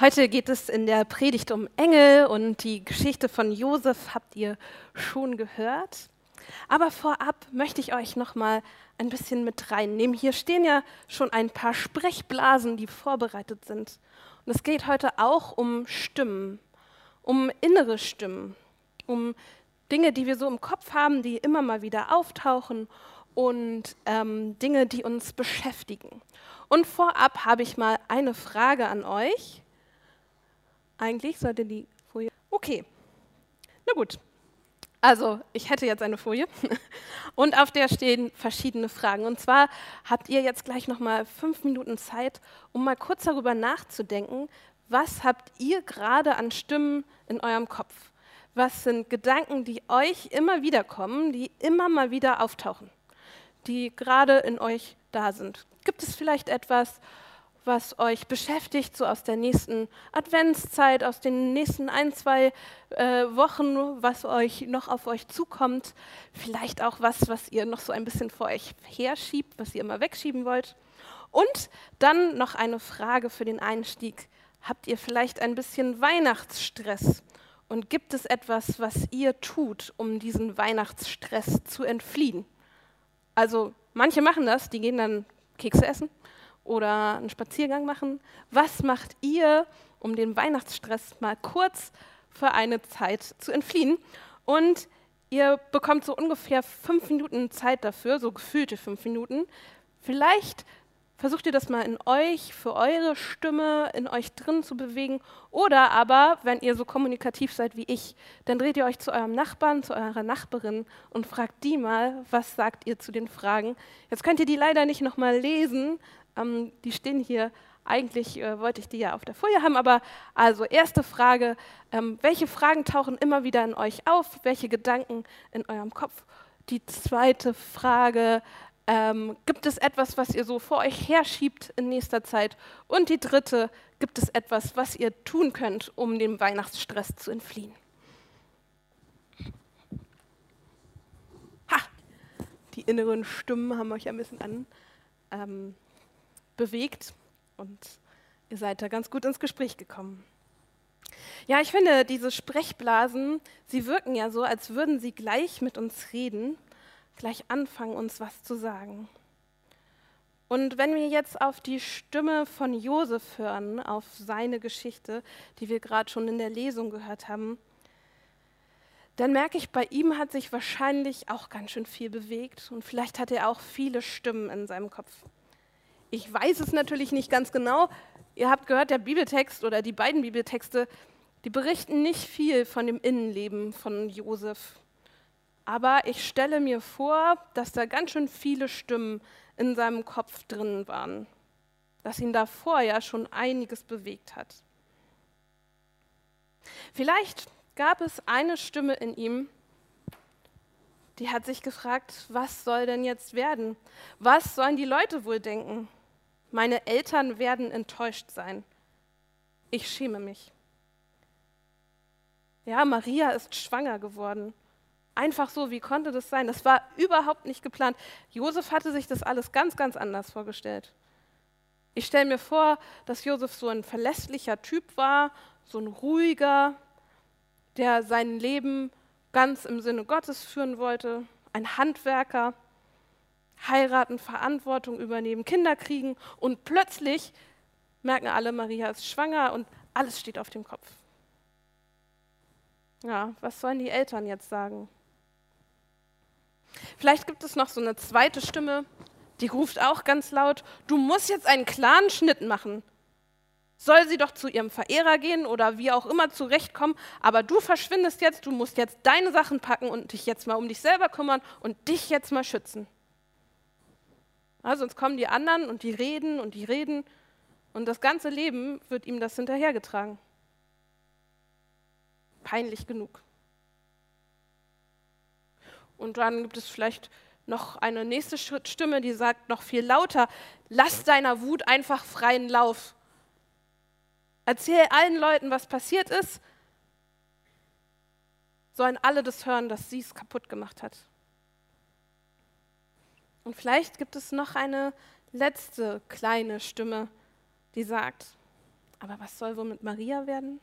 Heute geht es in der Predigt um Engel und die Geschichte von Josef habt ihr schon gehört. Aber vorab möchte ich euch noch mal ein bisschen mit reinnehmen. Hier stehen ja schon ein paar Sprechblasen, die vorbereitet sind. Und es geht heute auch um Stimmen, um innere Stimmen, um Dinge, die wir so im Kopf haben, die immer mal wieder auftauchen und Dinge, die uns beschäftigen. Und vorab habe ich mal eine Frage an euch. Eigentlich sollte die Folie. Okay, na gut. Also, ich hätte jetzt eine Folie und auf der stehen verschiedene Fragen. Und zwar habt ihr jetzt gleich nochmal 5 Minuten Zeit, um mal kurz darüber nachzudenken, was habt ihr gerade an Stimmen in eurem Kopf? Was sind Gedanken, die euch immer wieder kommen, die immer mal wieder auftauchen, die gerade in euch da sind? Gibt es vielleicht etwas, was euch beschäftigt, so aus der nächsten Adventszeit, aus den nächsten 1, 2 Wochen, was euch noch auf euch zukommt? Vielleicht auch was ihr noch so ein bisschen vor euch herschiebt, was ihr immer wegschieben wollt. Und dann noch eine Frage für den Einstieg. Habt ihr vielleicht ein bisschen Weihnachtsstress? Und gibt es etwas, was ihr tut, um diesen Weihnachtsstress zu entfliehen? Also manche machen das, die gehen dann Kekse essen oder einen Spaziergang machen. Was macht ihr, um dem Weihnachtsstress mal kurz für eine Zeit zu entfliehen? Und ihr bekommt so ungefähr 5 Minuten Zeit dafür, so gefühlte 5 Minuten. Vielleicht versucht ihr das mal in euch, für eure Stimme in euch drin zu bewegen. Oder aber, wenn ihr so kommunikativ seid wie ich, dann dreht ihr euch zu eurem Nachbarn, zu eurer Nachbarin und fragt die mal, was sagt ihr zu den Fragen. Jetzt könnt ihr die leider nicht nochmal lesen, die stehen hier, eigentlich wollte ich die ja auf der Folie haben, aber also erste Frage, welche Fragen tauchen immer wieder in euch auf, welche Gedanken in eurem Kopf? Die zweite Frage, gibt es etwas, was ihr so vor euch herschiebt in nächster Zeit? Und die dritte, gibt es etwas, was ihr tun könnt, um dem Weihnachtsstress zu entfliehen? Ha! Die inneren Stimmen haben euch ein bisschen bewegt und ihr seid da ganz gut ins Gespräch gekommen. Ja, ich finde, diese Sprechblasen, sie wirken ja so, als würden sie gleich mit uns reden, gleich anfangen, uns was zu sagen. Und wenn wir jetzt auf die Stimme von Josef hören, auf seine Geschichte, die wir gerade schon in der Lesung gehört haben, dann merke ich, bei ihm hat sich wahrscheinlich auch ganz schön viel bewegt und vielleicht hat er auch viele Stimmen in seinem Kopf. Ich weiß es natürlich nicht ganz genau. Ihr habt gehört, der Bibeltext oder die beiden Bibeltexte, die berichten nicht viel von dem Innenleben von Josef. Aber ich stelle mir vor, dass da ganz schön viele Stimmen in seinem Kopf drin waren, dass ihn davor ja schon einiges bewegt hat. Vielleicht gab es eine Stimme in ihm, die hat sich gefragt, was soll denn jetzt werden? Was sollen die Leute wohl denken? Meine Eltern werden enttäuscht sein. Ich schäme mich. Ja, Maria ist schwanger geworden. Einfach so, wie konnte das sein? Das war überhaupt nicht geplant. Josef hatte sich das alles ganz, ganz anders vorgestellt. Ich stelle mir vor, dass Josef so ein verlässlicher Typ war, so ein ruhiger, der sein Leben ganz im Sinne Gottes führen wollte, ein Handwerker. Heiraten, Verantwortung übernehmen, Kinder kriegen und plötzlich merken alle, Maria ist schwanger und alles steht auf dem Kopf. Ja, was sollen die Eltern jetzt sagen? Vielleicht gibt es noch so eine zweite Stimme, die ruft auch ganz laut, du musst jetzt einen klaren Schnitt machen. Soll sie doch zu ihrem Verehrer gehen oder wie auch immer zurechtkommen, aber du verschwindest jetzt, du musst jetzt deine Sachen packen und dich jetzt mal um dich selber kümmern und dich jetzt mal schützen. Ja, sonst kommen die anderen und die reden und das ganze Leben wird ihm das hinterhergetragen. Peinlich genug. Und dann gibt es vielleicht noch eine nächste Stimme, die sagt noch viel lauter, lass deiner Wut einfach freien Lauf. Erzähl allen Leuten, was passiert ist, sollen alle das hören, dass sie es kaputt gemacht hat. Und vielleicht gibt es noch eine letzte kleine Stimme, die sagt, Aber was soll wohl mit Maria werden?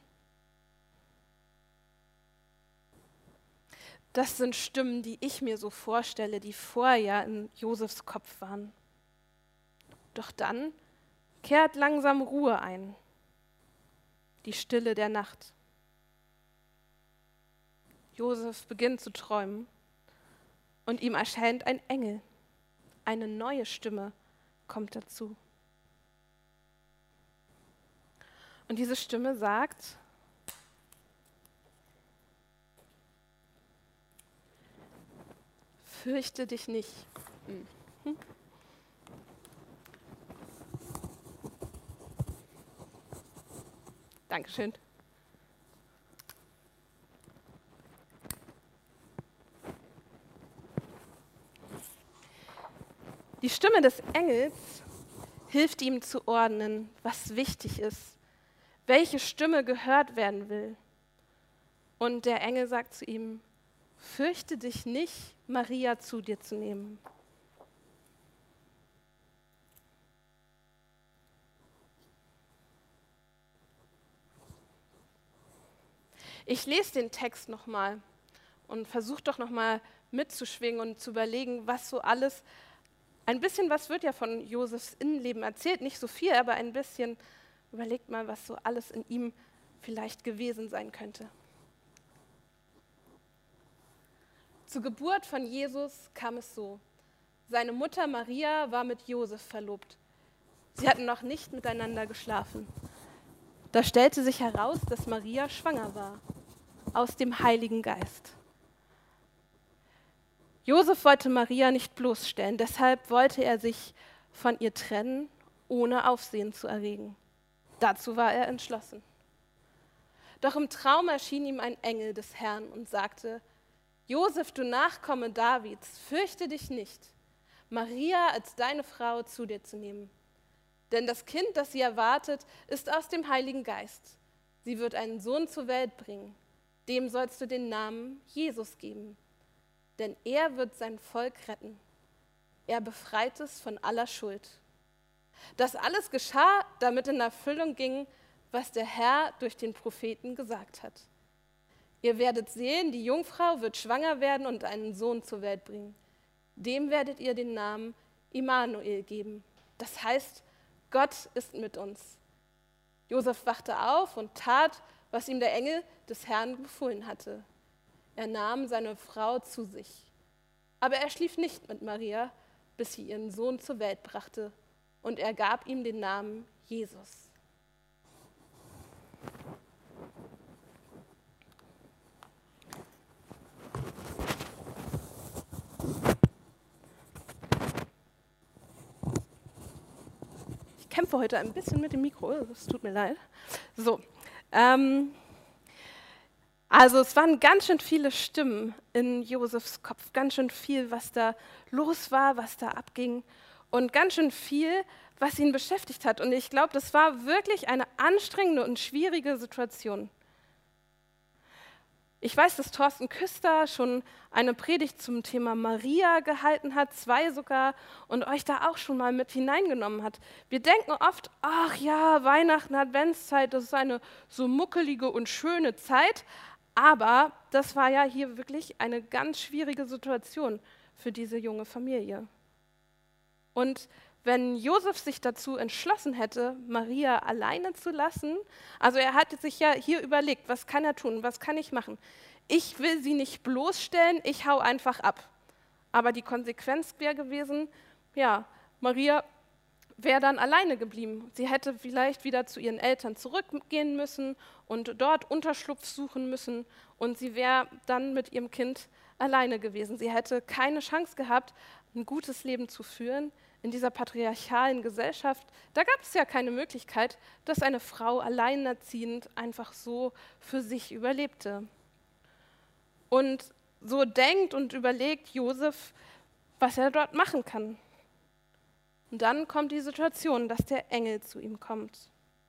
Das sind Stimmen, die ich mir so vorstelle, die vorher in Josefs Kopf waren. Doch dann kehrt langsam Ruhe ein, die Stille der Nacht. Josef beginnt zu träumen und ihm erscheint ein Engel. Eine neue Stimme kommt dazu. Und diese Stimme sagt: Fürchte dich nicht. Dankeschön. Die Stimme des Engels hilft ihm zu ordnen, was wichtig ist, welche Stimme gehört werden will. Und der Engel sagt zu ihm: Fürchte dich nicht, Maria zu dir zu nehmen. Ich lese den Text nochmal und versuche doch nochmal mitzuschwingen und zu überlegen, was so alles, ein bisschen was wird ja von Josefs Innenleben erzählt, nicht so viel, aber ein bisschen. Überlegt mal, was so alles in ihm vielleicht gewesen sein könnte. Zur Geburt von Jesus kam es so: Seine Mutter Maria war mit Josef verlobt. Sie hatten noch nicht miteinander geschlafen. Da stellte sich heraus, dass Maria schwanger war, aus dem Heiligen Geist. Josef wollte Maria nicht bloßstellen, deshalb wollte er sich von ihr trennen, ohne Aufsehen zu erregen. Dazu war er entschlossen. Doch im Traum erschien ihm ein Engel des Herrn und sagte: Josef, du Nachkomme Davids, fürchte dich nicht, Maria als deine Frau zu dir zu nehmen. Denn das Kind, das sie erwartet, ist aus dem Heiligen Geist. Sie wird einen Sohn zur Welt bringen. Dem sollst du den Namen Jesus geben. Denn er wird sein Volk retten. Er befreit es von aller Schuld. Das alles geschah, damit in Erfüllung ging, was der Herr durch den Propheten gesagt hat. Ihr werdet sehen, die Jungfrau wird schwanger werden und einen Sohn zur Welt bringen. Dem werdet ihr den Namen Immanuel geben. Das heißt, Gott ist mit uns. Josef wachte auf und tat, was ihm der Engel des Herrn befohlen hatte. Er nahm seine Frau zu sich. Aber er schlief nicht mit Maria, bis sie ihren Sohn zur Welt brachte. Und er gab ihm den Namen Jesus. Ich kämpfe heute ein bisschen mit dem Mikro, es tut mir leid. So, also es waren ganz schön viele Stimmen in Josefs Kopf, ganz schön viel, was da los war, was da abging und ganz schön viel, was ihn beschäftigt hat. Und ich glaube, das war wirklich eine anstrengende und schwierige Situation. Ich weiß, dass Thorsten Küster schon eine Predigt zum Thema Maria gehalten hat, 2 sogar, und euch da auch schon mal mit hineingenommen hat. Wir denken oft: Ach ja, Weihnachten, Adventszeit, das ist eine so muckelige und schöne Zeit. Aber das war ja hier wirklich eine ganz schwierige Situation für diese junge Familie. Und wenn Josef sich dazu entschlossen hätte, Maria alleine zu lassen, also er hatte sich ja hier überlegt, was kann er tun, was kann ich machen? Ich will sie nicht bloßstellen, ich hau einfach ab. Aber die Konsequenz wäre gewesen, ja, Maria wäre dann alleine geblieben. Sie hätte vielleicht wieder zu ihren Eltern zurückgehen müssen und dort Unterschlupf suchen müssen und sie wäre dann mit ihrem Kind alleine gewesen. Sie hätte keine Chance gehabt, ein gutes Leben zu führen. In dieser patriarchalen Gesellschaft, da gab es ja keine Möglichkeit, dass eine Frau alleinerziehend einfach so für sich überlebte. Und so denkt und überlegt Josef, was er dort machen kann. Und dann kommt die Situation, dass der Engel zu ihm kommt.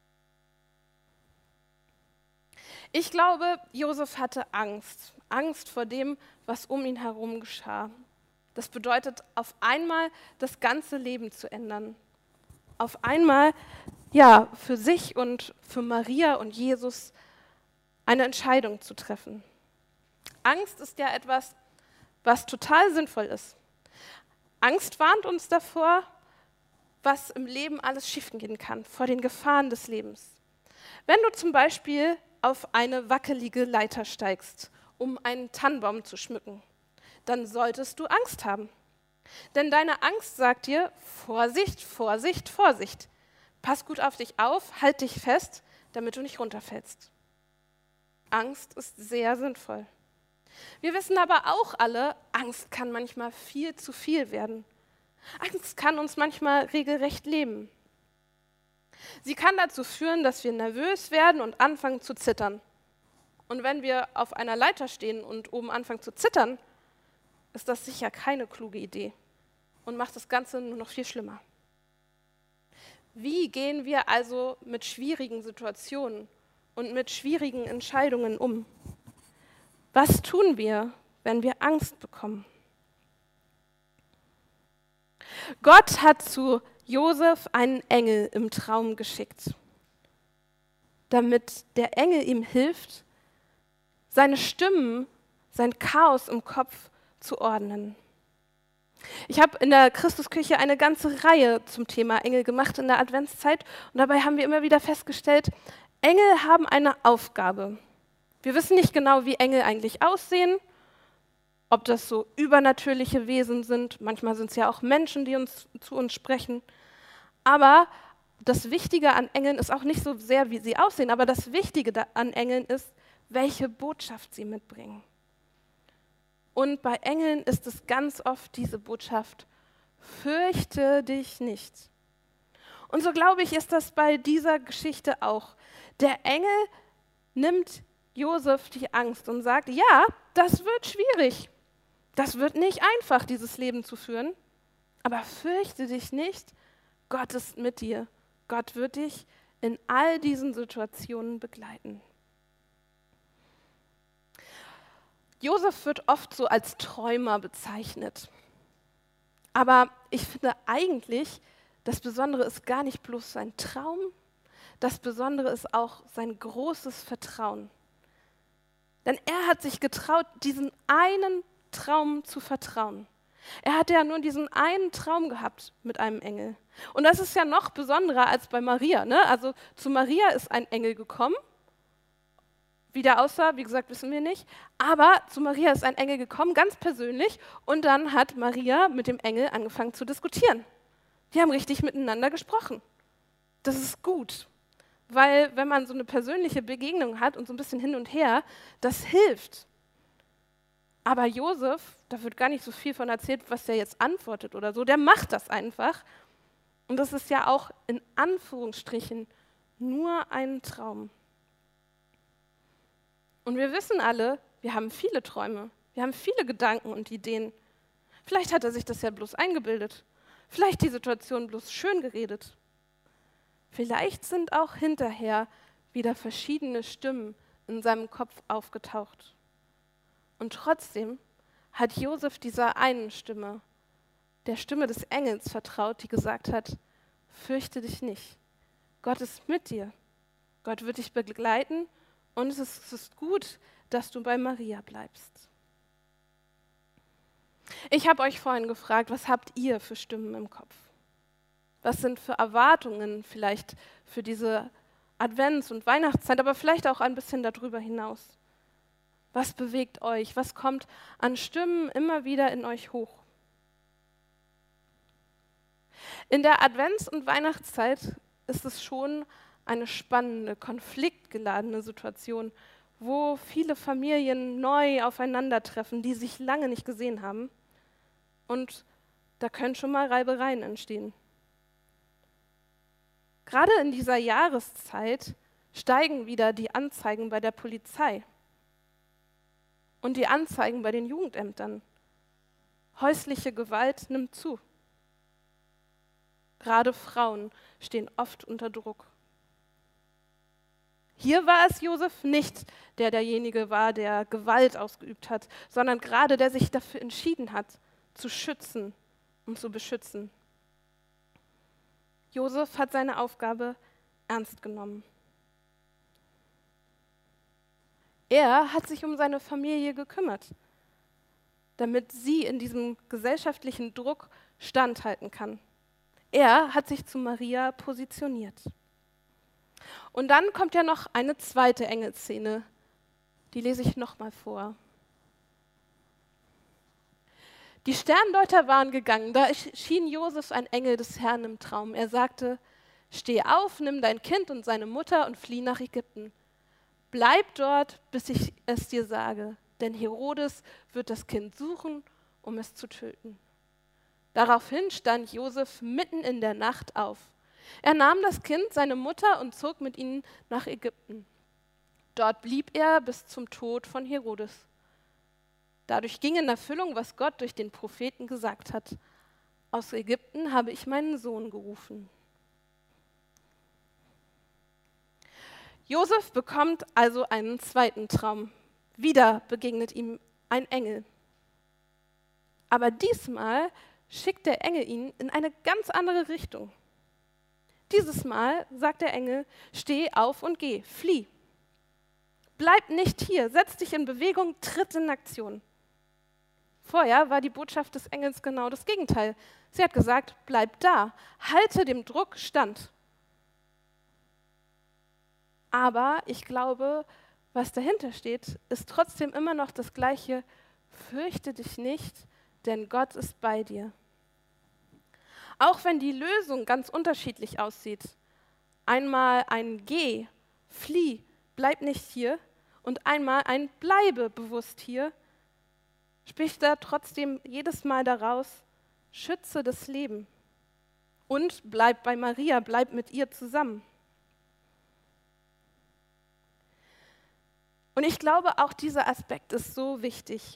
Ich glaube, Josef hatte Angst. Angst vor dem, was um ihn herum geschah. Das bedeutet, auf einmal das ganze Leben zu ändern. Auf einmal ja, für sich und für Maria und Jesus eine Entscheidung zu treffen. Angst ist ja etwas, was total sinnvoll ist. Angst warnt uns davor, was im Leben alles schiefgehen kann, vor den Gefahren des Lebens. Wenn du zum Beispiel auf eine wackelige Leiter steigst, um einen Tannenbaum zu schmücken, dann solltest du Angst haben. Denn deine Angst sagt dir, Vorsicht, Vorsicht, Vorsicht. Pass gut auf dich auf, halt dich fest, damit du nicht runterfällst. Angst ist sehr sinnvoll. Wir wissen aber auch alle, Angst kann manchmal viel zu viel werden. Angst kann uns manchmal regelrecht lähmen. Sie kann dazu führen, dass wir nervös werden und anfangen zu zittern. Und wenn wir auf einer Leiter stehen und oben anfangen zu zittern, ist das sicher keine kluge Idee und macht das Ganze nur noch viel schlimmer. Wie gehen wir also mit schwierigen Situationen und mit schwierigen Entscheidungen um? Was tun wir, wenn wir Angst bekommen? Gott hat zu Josef einen Engel im Traum geschickt, damit der Engel ihm hilft, seine Stimmen, sein Chaos im Kopf zu ordnen. Ich habe in der Christuskirche eine ganze Reihe zum Thema Engel gemacht in der Adventszeit und dabei haben wir immer wieder festgestellt, Engel haben eine Aufgabe. Wir wissen nicht genau, wie Engel eigentlich aussehen, ob das so übernatürliche Wesen sind, manchmal sind es ja auch Menschen, die zu uns sprechen, aber das Wichtige an Engeln ist auch nicht so sehr, wie sie aussehen, aber das Wichtige an Engeln ist, welche Botschaft sie mitbringen. Und bei Engeln ist es ganz oft diese Botschaft, fürchte dich nicht. Und so glaube ich, ist das bei dieser Geschichte auch. Der Engel nimmt Josef die Angst und sagt, ja, das wird schwierig. Das wird nicht einfach, dieses Leben zu führen. Aber fürchte dich nicht, Gott ist mit dir. Gott wird dich in all diesen Situationen begleiten. Josef wird oft so als Träumer bezeichnet. Aber ich finde eigentlich, das Besondere ist gar nicht bloß sein Traum, das Besondere ist auch sein großes Vertrauen. Denn er hat sich getraut, diesen einen Traum zu vertrauen. Er hatte ja nur diesen einen Traum gehabt mit einem Engel. Und das ist ja noch besonderer als bei Maria, ne? Also zu Maria ist ein Engel gekommen. Wie der aussah, wie gesagt, wissen wir nicht. Aber zu Maria ist ein Engel gekommen, ganz persönlich. Und dann hat Maria mit dem Engel angefangen zu diskutieren. Die haben richtig miteinander gesprochen. Das ist gut, weil wenn man so eine persönliche Begegnung hat und so ein bisschen hin und her, das hilft. Aber Josef, da wird gar nicht so viel von erzählt, was der jetzt antwortet oder so, der macht das einfach. Und das ist ja auch in Anführungsstrichen nur ein Traum. Und wir wissen alle, wir haben viele Träume, wir haben viele Gedanken und Ideen. Vielleicht hat er sich das ja bloß eingebildet, vielleicht die Situation bloß schön geredet. Vielleicht sind auch hinterher wieder verschiedene Stimmen in seinem Kopf aufgetaucht. Und trotzdem hat Josef dieser einen Stimme, der Stimme des Engels vertraut, die gesagt hat, fürchte dich nicht, Gott ist mit dir, Gott wird dich begleiten und es ist gut, dass du bei Maria bleibst. Ich habe euch vorhin gefragt, was habt ihr für Stimmen im Kopf? Was sind für Erwartungen vielleicht für diese Advents- und Weihnachtszeit, aber vielleicht auch ein bisschen darüber hinaus? Was bewegt euch? Was kommt an Stimmen immer wieder in euch hoch? In der Advents- und Weihnachtszeit ist es schon eine spannende, konfliktgeladene Situation, wo viele Familien neu aufeinandertreffen, die sich lange nicht gesehen haben. Und da können schon mal Reibereien entstehen. Gerade in dieser Jahreszeit steigen wieder die Anzeigen bei der Polizei und die Anzeigen bei den Jugendämtern. Häusliche Gewalt nimmt zu. Gerade Frauen stehen oft unter Druck. Hier war es Josef nicht, der derjenige war, der Gewalt ausgeübt hat, sondern gerade der sich dafür entschieden hat, zu schützen und zu beschützen. Josef hat seine Aufgabe ernst genommen. Er hat sich um seine Familie gekümmert, damit sie in diesem gesellschaftlichen Druck standhalten kann. Er hat sich zu Maria positioniert. Und dann kommt ja noch eine zweite Engelsszene, die lese ich nochmal vor. Die Sterndeuter waren gegangen, da erschien Josef ein Engel des Herrn im Traum. Er sagte: Steh auf, nimm dein Kind und seine Mutter und flieh nach Ägypten. Bleib dort, bis ich es dir sage, denn Herodes wird das Kind suchen, um es zu töten. Daraufhin stand Josef mitten in der Nacht auf. Er nahm das Kind, seine Mutter und zog mit ihnen nach Ägypten. Dort blieb er bis zum Tod von Herodes. Dadurch ging in Erfüllung, was Gott durch den Propheten gesagt hat: Aus Ägypten habe ich meinen Sohn gerufen. Josef bekommt also einen zweiten Traum. Wieder begegnet ihm ein Engel. Aber diesmal schickt der Engel ihn in eine ganz andere Richtung. Dieses Mal sagt der Engel: Steh auf und geh, flieh. Bleib nicht hier, setz dich in Bewegung, tritt in Aktion. Vorher war die Botschaft des Engels genau das Gegenteil. Sie hat gesagt: Bleib da, halte dem Druck stand. Aber ich glaube, was dahinter steht, ist trotzdem immer noch das Gleiche: Fürchte dich nicht, denn Gott ist bei dir. Auch wenn die Lösung ganz unterschiedlich aussieht, einmal ein Geh, flieh, bleib nicht hier, und einmal ein Bleibe bewusst hier, spricht da trotzdem jedes Mal daraus: Schütze das Leben und bleib bei Maria, bleib mit ihr zusammen. Und ich glaube, auch dieser Aspekt ist so wichtig.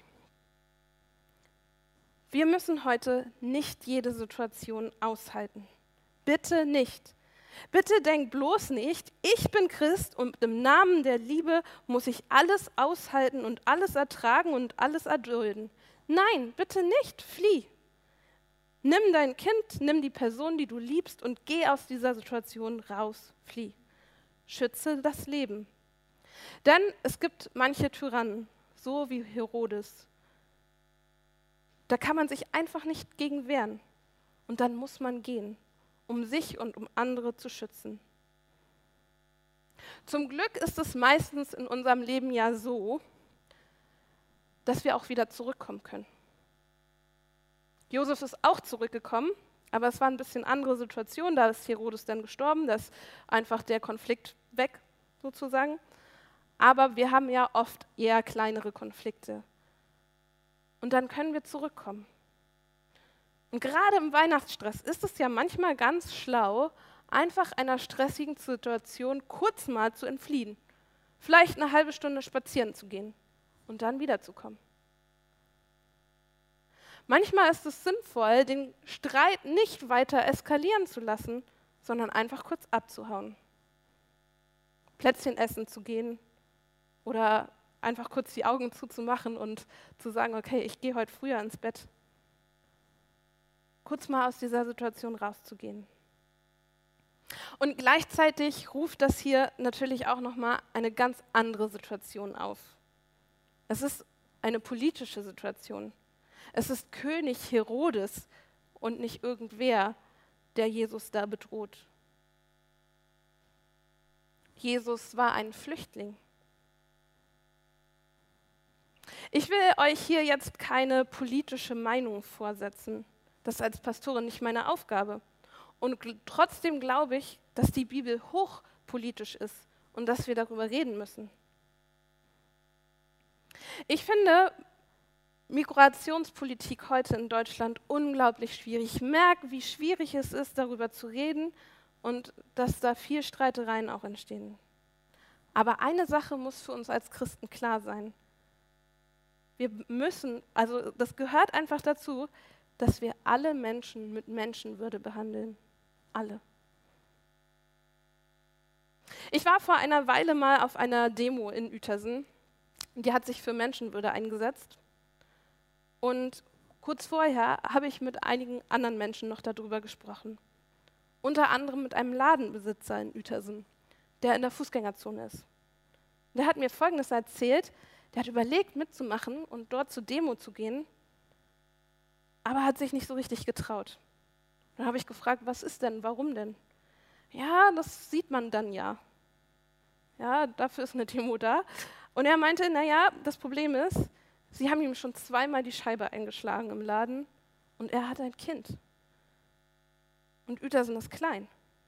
Wir müssen heute nicht jede Situation aushalten. Bitte nicht. Bitte denk bloß nicht, ich bin Christ und im Namen der Liebe muss ich alles aushalten und alles ertragen und alles erdulden. Nein, bitte nicht, flieh. Nimm dein Kind, nimm die Person, die du liebst, und geh aus dieser Situation raus, flieh. Schütze das Leben. Denn es gibt manche Tyrannen, so wie Herodes. Da kann man sich einfach nicht gegen wehren. Und dann muss man gehen, um sich und um andere zu schützen. Zum Glück ist es meistens in unserem Leben ja so, dass wir auch wieder zurückkommen können. Josef ist auch zurückgekommen, aber es war ein bisschen andere Situation. Da ist Herodes dann gestorben, da ist einfach der Konflikt weg, sozusagen. Aber wir haben ja oft eher kleinere Konflikte. Und dann können wir zurückkommen. Und gerade im Weihnachtsstress ist es ja manchmal ganz schlau, einfach einer stressigen Situation kurz mal zu entfliehen. Vielleicht eine halbe Stunde spazieren zu gehen und dann wiederzukommen. Manchmal ist es sinnvoll, den Streit nicht weiter eskalieren zu lassen, sondern einfach kurz abzuhauen. Plätzchen essen zu gehen oder einfach kurz die Augen zuzumachen und zu sagen: Okay, ich gehe heute früher ins Bett. Kurz mal aus dieser Situation rauszugehen. Und gleichzeitig ruft das hier natürlich auch nochmal eine ganz andere Situation auf. Es ist eine politische Situation. Es ist König Herodes und nicht irgendwer, der Jesus da bedroht. Jesus war ein Flüchtling. Ich will euch hier jetzt keine politische Meinung vorsetzen. Das ist als Pastorin nicht meine Aufgabe. Und trotzdem glaube ich, dass die Bibel hochpolitisch ist und dass wir darüber reden müssen. Ich finde Migrationspolitik heute in Deutschland unglaublich schwierig. Ich merke, wie schwierig es ist, darüber zu reden und dass da viel Streitereien auch entstehen. Aber eine Sache muss für uns als Christen klar sein. Wir müssen, also das gehört einfach dazu, dass wir alle Menschen mit Menschenwürde behandeln. Alle. Ich war vor einer Weile mal auf einer Demo in Uetersen. Die hat sich für Menschenwürde eingesetzt. Und kurz vorher habe ich mit einigen anderen Menschen noch darüber gesprochen. unter anderem mit einem Ladenbesitzer in Uetersen, der in der Fußgängerzone ist. Der hat mir Folgendes erzählt: Der hat überlegt, mitzumachen und dort zur Demo zu gehen, aber hat sich nicht so richtig getraut. Dann habe ich gefragt, was ist denn, warum denn? Ja, das sieht man dann ja. Ja, dafür ist eine Demo da. Und er meinte, naja, das Problem ist, sie haben ihm schon zweimal die Scheibe eingeschlagen im Laden und er hat ein Kind. Und Uetersen ist klein.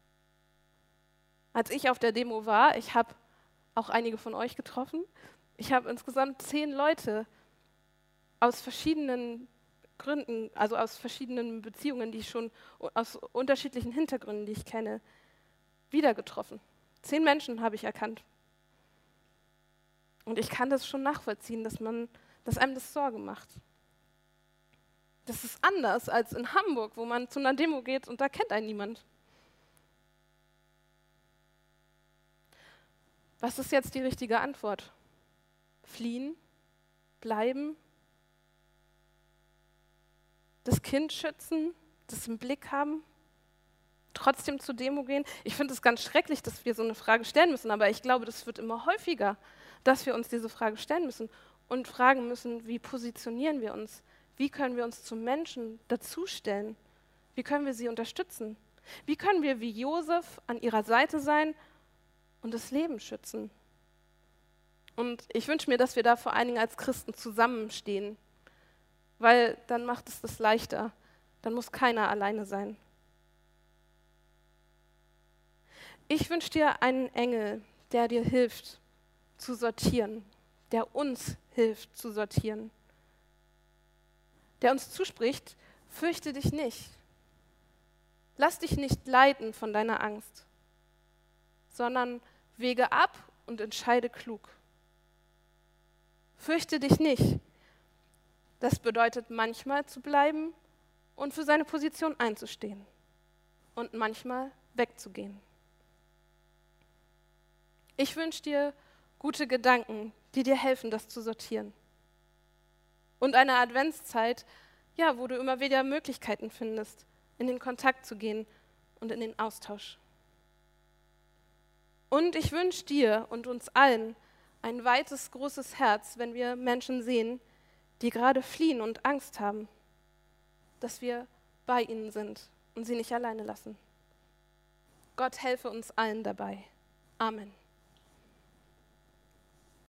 Als ich auf der Demo war, ich habe auch einige von euch getroffen, ich habe insgesamt 10 Leute aus verschiedenen Gründen, also aus verschiedenen Beziehungen, die ich schon aus unterschiedlichen Hintergründen, die ich kenne, wieder getroffen. 10 Menschen habe ich erkannt. Und ich kann das schon nachvollziehen, dass einem das Sorge macht. Das ist anders als in Hamburg, wo man zu einer Demo geht und da kennt einen niemand. Was ist jetzt die richtige Antwort? Fliehen? Bleiben? Das Kind schützen? Das im Blick haben? Trotzdem zur Demo gehen? Ich finde es ganz schrecklich, dass wir so eine Frage stellen müssen, aber ich glaube, das wird immer häufiger, dass wir uns diese Frage stellen müssen und fragen müssen, wie positionieren wir uns? Wie können wir uns zu Menschen dazustellen? Wie können wir sie unterstützen? Wie können wir wie Josef an ihrer Seite sein und das Leben schützen? Und ich wünsche mir, dass wir da vor allen Dingen als Christen zusammenstehen, weil dann macht es das leichter. Dann muss keiner alleine sein. Ich wünsche dir einen Engel, der dir hilft zu sortieren, der uns hilft zu sortieren, der uns zuspricht: Fürchte dich nicht, lass dich nicht leiten von deiner Angst, sondern wege ab und entscheide klug. Fürchte dich nicht. Das bedeutet manchmal zu bleiben und für seine Position einzustehen und manchmal wegzugehen. Ich wünsche dir gute Gedanken, die dir helfen, das zu sortieren. Und eine Adventszeit, ja, wo du immer wieder Möglichkeiten findest, in den Kontakt zu gehen und in den Austausch. Und ich wünsche dir und uns allen ein weites, großes Herz, wenn wir Menschen sehen, die gerade fliehen und Angst haben, dass wir bei ihnen sind und sie nicht alleine lassen. Gott helfe uns allen dabei. Amen.